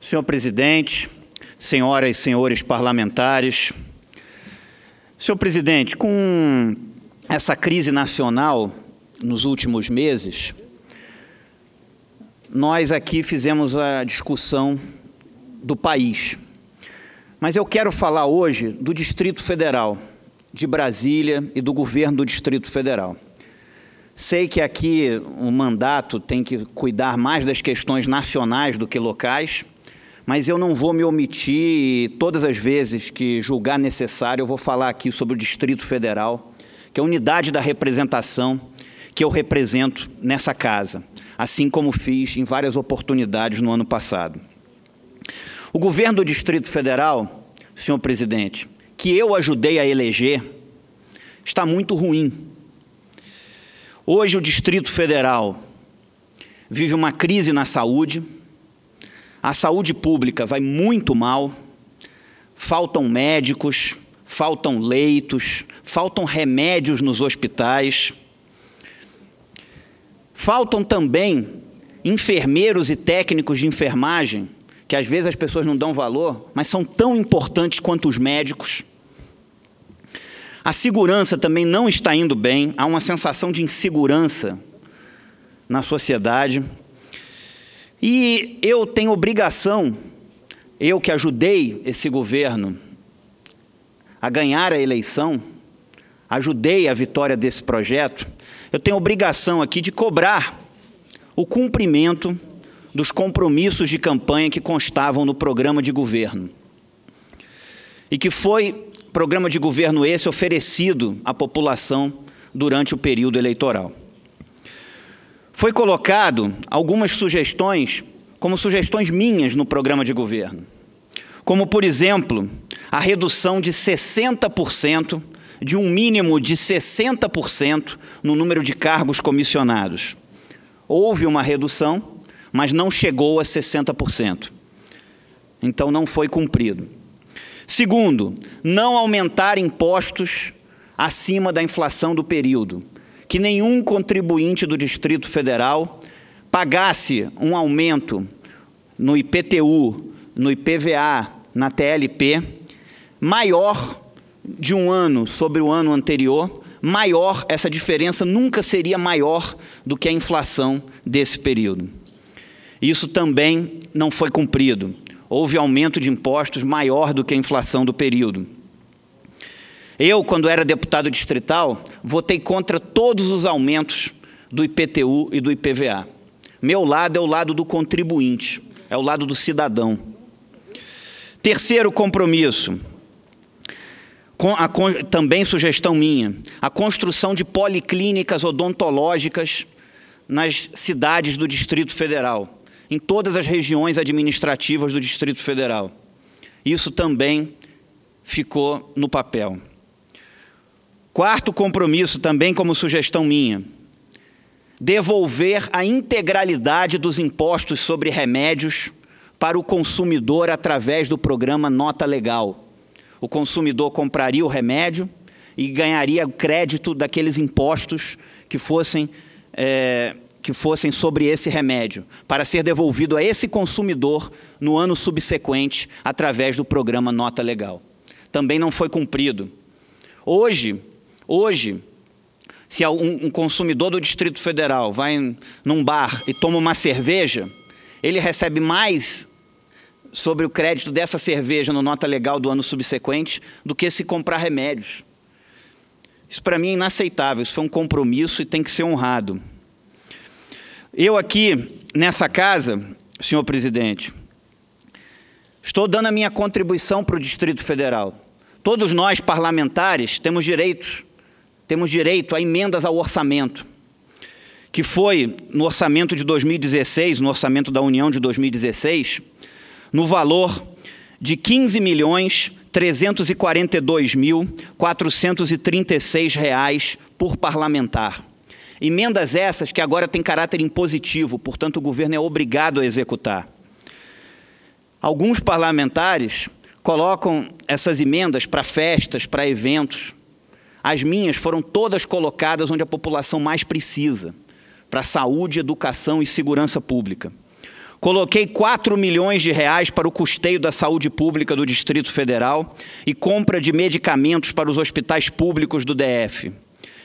Senhor presidente, senhoras e senhores parlamentares. Senhor presidente, com essa crise nacional nos últimos meses, nós aqui fizemos a discussão do país. Mas eu quero falar hoje do Distrito Federal, de Brasília e do governo do Distrito Federal. Sei que aqui o mandato tem que cuidar mais das questões nacionais do que locais, mas eu não vou me omitir e todas as vezes que julgar necessário eu vou falar aqui sobre o Distrito Federal, que é a unidade da representação que eu represento nessa casa, assim como fiz em várias oportunidades no ano passado. O governo do Distrito Federal, senhor presidente, que eu ajudei a eleger, está muito ruim. Hoje o Distrito Federal vive uma crise na saúde, a saúde pública vai muito mal, faltam médicos, faltam leitos, faltam remédios nos hospitais, faltam também enfermeiros e técnicos de enfermagem, que às vezes as pessoas não dão valor, mas são tão importantes quanto os médicos. A segurança também não está indo bem, há uma sensação de insegurança na sociedade. E eu tenho obrigação, eu que ajudei esse governo a ganhar a eleição, ajudei a vitória desse projeto, eu tenho obrigação aqui de cobrar o cumprimento dos compromissos de campanha que constavam no programa de governo. E que foi programa de governo esse oferecido à população durante o período eleitoral. Foi colocado algumas sugestões, como sugestões minhas no programa de governo, como, por exemplo, a redução de 60%, de um mínimo de 60% no número de cargos comissionados. Houve uma redução, mas não chegou a 60%. Então, não foi cumprido. Segundo, não aumentar impostos acima da inflação do período. Que nenhum contribuinte do Distrito Federal pagasse um aumento no IPTU, no IPVA, na TLP, maior de um ano sobre o ano anterior, maior, essa diferença nunca seria maior do que a inflação desse período. Isso também não foi cumprido. Houve aumento de impostos maior do que a inflação do período. Eu, quando era deputado distrital, votei contra todos os aumentos do IPTU e do IPVA. Meu lado é o lado do contribuinte, é o lado do cidadão. Terceiro compromisso, também sugestão minha, a construção de policlínicas odontológicas nas cidades do Distrito Federal, em todas as regiões administrativas do Distrito Federal. Isso também ficou no papel. Quarto compromisso, também como sugestão minha, devolver a integralidade dos impostos sobre remédios para o consumidor através do programa Nota Legal. O consumidor compraria o remédio e ganharia crédito daqueles impostos que fossem sobre esse remédio, para ser devolvido a esse consumidor no ano subsequente, através do programa Nota Legal. Também não foi cumprido. Hoje, se um consumidor do Distrito Federal vai num bar e toma uma cerveja, ele recebe mais sobre o crédito dessa cerveja no Nota Legal do ano subsequente do que se comprar remédios. Isso para mim é inaceitável, isso foi um compromisso e tem que ser honrado. Eu aqui, nessa casa, senhor presidente, estou dando a minha contribuição para o Distrito Federal. Todos nós, parlamentares, temos direito a emendas ao orçamento, que foi no orçamento de 2016, no orçamento da União de 2016, no valor de R$ 15.342.436 por parlamentar. Emendas essas que agora têm caráter impositivo, portanto o governo é obrigado a executar. Alguns parlamentares colocam essas emendas para festas, para eventos. As minhas foram todas colocadas onde a população mais precisa, para saúde, educação e segurança pública. Coloquei 4 milhões de reais para o custeio da saúde pública do Distrito Federal e compra de medicamentos para os hospitais públicos do DF. R$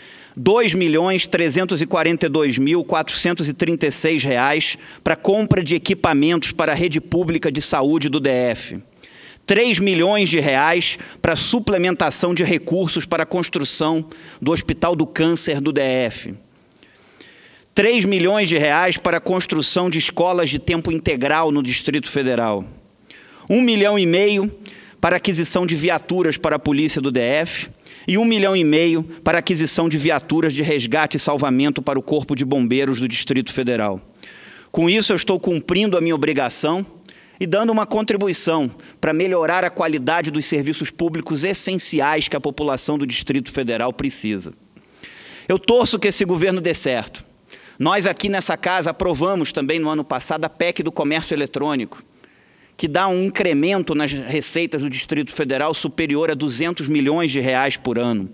2.342.436 para compra de equipamentos para a rede pública de saúde do DF. R$ 3 milhões de reais para suplementação de recursos para a construção do Hospital do Câncer do DF. R$ 3 milhões de reais para a construção de escolas de tempo integral no Distrito Federal. R$ 1,5 milhão para aquisição de viaturas para a polícia do DF e R$ 1,5 milhão para aquisição de viaturas de resgate e salvamento para o Corpo de Bombeiros do Distrito Federal. Com isso, eu estou cumprindo a minha obrigação e dando uma contribuição para melhorar a qualidade dos serviços públicos essenciais que a população do Distrito Federal precisa. Eu torço que esse governo dê certo. Nós aqui nessa casa aprovamos também no ano passado a PEC do comércio eletrônico, que dá um incremento nas receitas do Distrito Federal superior a 200 milhões de reais por ano.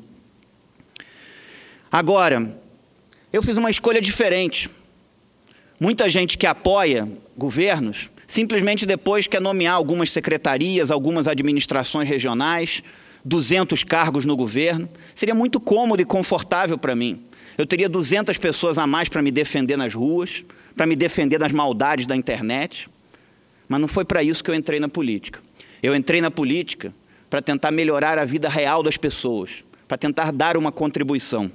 Agora, eu fiz uma escolha diferente. Muita gente que apoia governos, simplesmente depois quer nomear algumas secretarias, algumas administrações regionais, 200 cargos no governo. Seria muito cômodo e confortável para mim. Eu teria 200 pessoas a mais para me defender nas ruas, para me defender das maldades da internet. Mas não foi para isso que eu entrei na política. Eu entrei na política para tentar melhorar a vida real das pessoas, para tentar dar uma contribuição.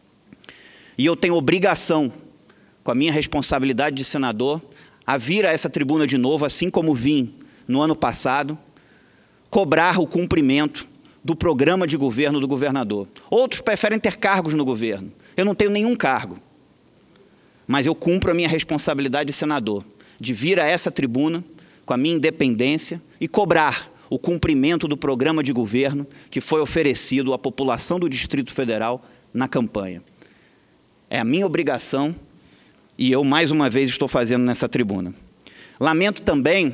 E eu tenho obrigação, com a minha responsabilidade de senador, a vir a essa tribuna de novo, assim como vim no ano passado, cobrar o cumprimento do programa de governo do governador. Outros preferem ter cargos no governo. Eu não tenho nenhum cargo, mas eu cumpro a minha responsabilidade de senador, de vir a essa tribuna com a minha independência e cobrar o cumprimento do programa de governo que foi oferecido à população do Distrito Federal na campanha. É a minha obrigação e eu, mais uma vez, estou fazendo nessa tribuna. Lamento também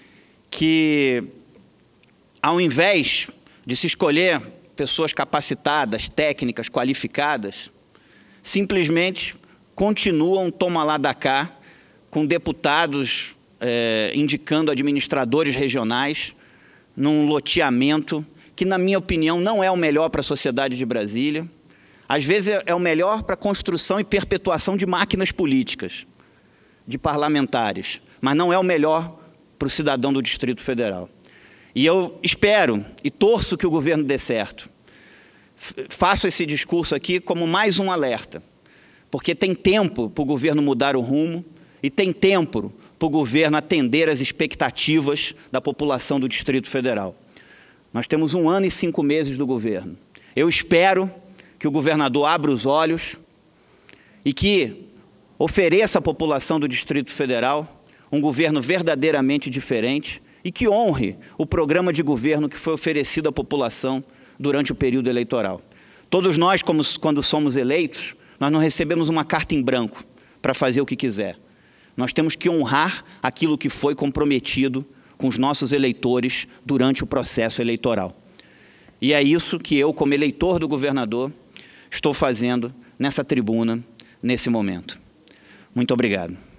que, ao invés de se escolher pessoas capacitadas, técnicas, qualificadas, simplesmente continuam toma lá da cá, com deputados indicando administradores regionais, num loteamento que, na minha opinião, não é o melhor para a sociedade de Brasília. Às vezes é o melhor para a construção e perpetuação de máquinas políticas, de parlamentares, mas não é o melhor para o cidadão do Distrito Federal. E eu espero e torço que o governo dê certo. Faço esse discurso aqui como mais um alerta, porque tem tempo para o governo mudar o rumo e tem tempo para o governo atender às expectativas da população do Distrito Federal. Nós temos 1 ano e 5 meses do governo. Eu espero que o governador abra os olhos e que ofereça à população do Distrito Federal um governo verdadeiramente diferente e que honre o programa de governo que foi oferecido à população durante o período eleitoral. Todos nós, quando somos eleitos, nós não recebemos uma carta em branco para fazer o que quiser. Nós temos que honrar aquilo que foi comprometido com os nossos eleitores durante o processo eleitoral. E é isso que eu, como eleitor do governador, estou fazendo nessa tribuna, nesse momento. Muito obrigado.